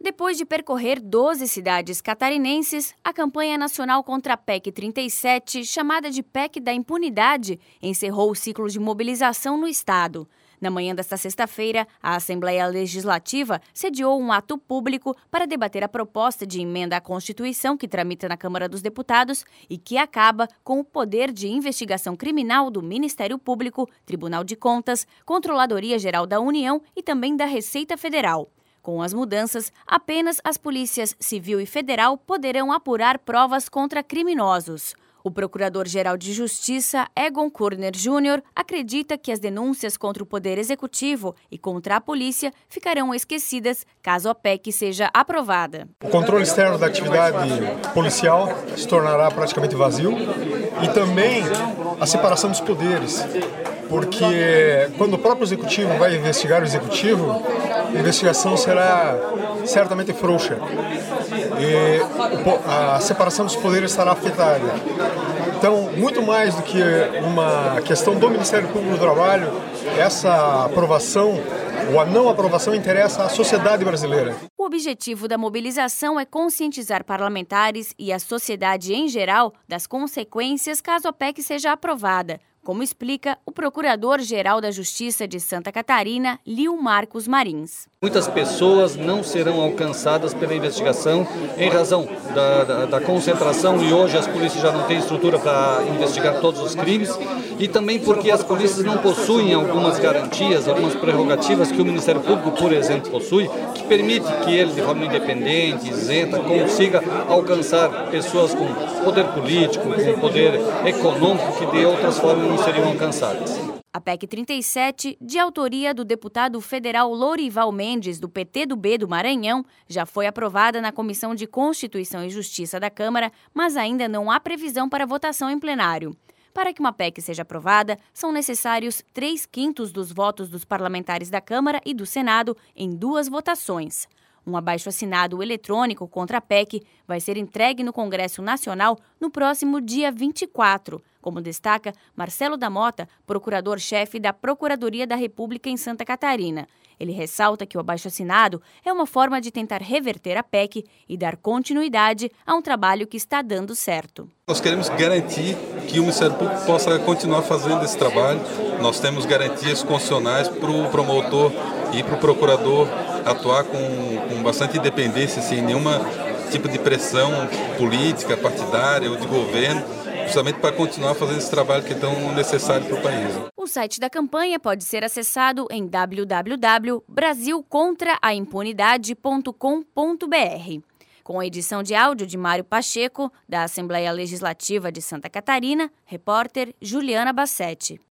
Depois de percorrer 12 cidades catarinenses, a campanha nacional contra a PEC 37, chamada de PEC da Impunidade, encerrou o ciclo de mobilização no estado. Na manhã desta sexta-feira, a Assembleia Legislativa sediou um ato público para debater a proposta de emenda à Constituição que tramita na Câmara dos Deputados e que acaba com o poder de investigação criminal do Ministério Público, Tribunal de Contas, Controladoria Geral da União e também da Receita Federal. Com as mudanças, apenas as polícias civil e federal poderão apurar provas contra criminosos. O Procurador-Geral de Justiça, Egon Kurner Jr., acredita que as denúncias contra o Poder Executivo e contra a polícia ficarão esquecidas caso a PEC seja aprovada. O controle externo da atividade policial se tornará praticamente vazio e também a separação dos poderes, porque quando o próprio Executivo vai investigar o Executivo, a investigação será certamente frouxa e a separação dos poderes estará afetada. Então, muito mais do que uma questão do Ministério Público do Trabalho, essa aprovação ou a não aprovação interessa à sociedade brasileira. O objetivo da mobilização é conscientizar parlamentares e a sociedade em geral das consequências caso a PEC seja aprovada, como explica o Procurador-Geral da Justiça de Santa Catarina, Lio Marcos Marins. Muitas pessoas não serão alcançadas pela investigação em razão da concentração, e hoje as polícias já não têm estrutura para investigar todos os crimes, e também porque as polícias não possuem algumas garantias, algumas prerrogativas que o Ministério Público, por exemplo, possui, que permite que ele, de forma independente, isenta, consiga alcançar pessoas com poder político, com poder econômico, que de outras formas não seriam alcançadas. A PEC 37, de autoria do deputado federal Lorival Mendes, do PTdoB do Maranhão, já foi aprovada na Comissão de Constituição e Justiça da Câmara, mas ainda não há previsão para votação em plenário. Para que uma PEC seja aprovada, são necessários 3/5 dos votos dos parlamentares da Câmara e do Senado em 2 votações. Um abaixo-assinado eletrônico contra a PEC vai ser entregue no Congresso Nacional no próximo dia 24, como destaca Marcelo da Mota, procurador-chefe da Procuradoria da República em Santa Catarina. Ele ressalta que o abaixo-assinado é uma forma de tentar reverter a PEC e dar continuidade a um trabalho que está dando certo. Nós queremos garantir que o Ministério Público possa continuar fazendo esse trabalho. Nós temos garantias constitucionais para o promotor e para o procurador atuar com bastante independência, sem nenhum tipo de pressão política, partidária ou de governo, justamente para continuar fazendo esse trabalho que é tão necessário para o país. O site da campanha pode ser acessado em www.brasilcontraimpunidade.com.br. Com a edição de áudio de Mário Pacheco, da Assembleia Legislativa de Santa Catarina, repórter Juliana Bassetti.